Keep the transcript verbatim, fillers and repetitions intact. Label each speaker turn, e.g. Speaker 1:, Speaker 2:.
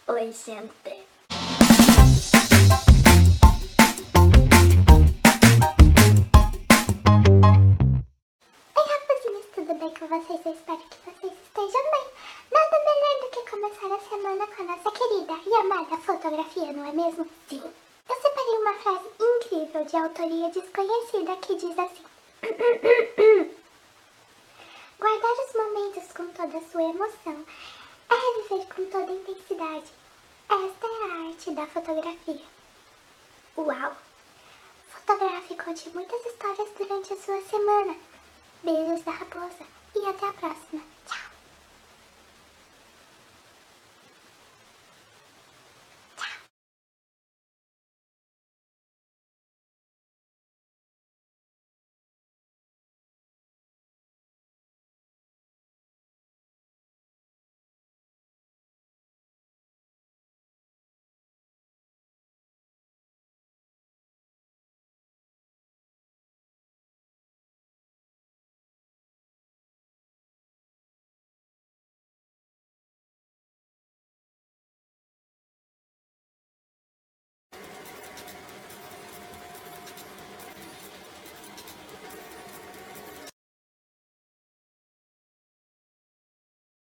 Speaker 1: Oi, gente. Oi, rapazinhas, tudo bem com vocês? Eu espero que vocês estejam bem. Nada melhor do que começar a semana com a nossa querida e amada fotografia, não é mesmo? Sim. Eu separei uma frase incrível de autoria desconhecida que diz assim: guardar os momentos com toda a sua emoção é viver com toda a intensidade. Esta é a arte da fotografia. Uau! Fotografe e conte muitas histórias durante a sua semana. Beijos da raposa e até a próxima!